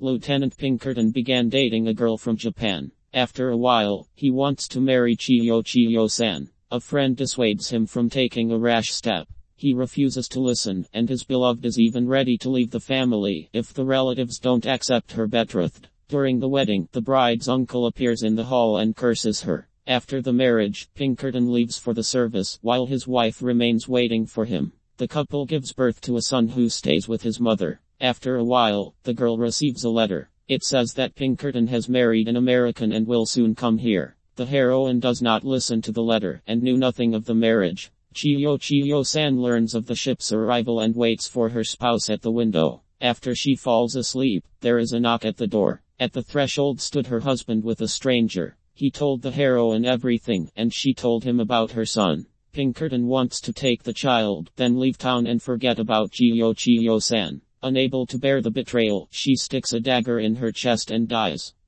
Lieutenant Pinkerton began dating a girl from Japan. After a while, he wants to marry Chiyo-san. A friend dissuades him from taking a rash step. He refuses to listen, and his beloved is even ready to leave the family if the relatives don't accept her betrothed. During the wedding, the bride's uncle appears in the hall and curses her. After the marriage, Pinkerton leaves for the service, while his wife remains waiting for him. The couple gives birth to a son who stays with his mother. After a while, the girl receives a letter. It says that Pinkerton has married an American and will soon come here. The heroine does not listen to the letter, and knew nothing of the marriage. Chiyo-san learns of the ship's arrival and waits for her spouse at the window. After she falls asleep, there is a knock at the door. At the threshold stood her husband with a stranger. He told the heroine everything, and she told him about her son. Pinkerton wants to take the child, then leave town and forget about Chiyo-san. Unable to bear the betrayal, she sticks a dagger in her chest and dies.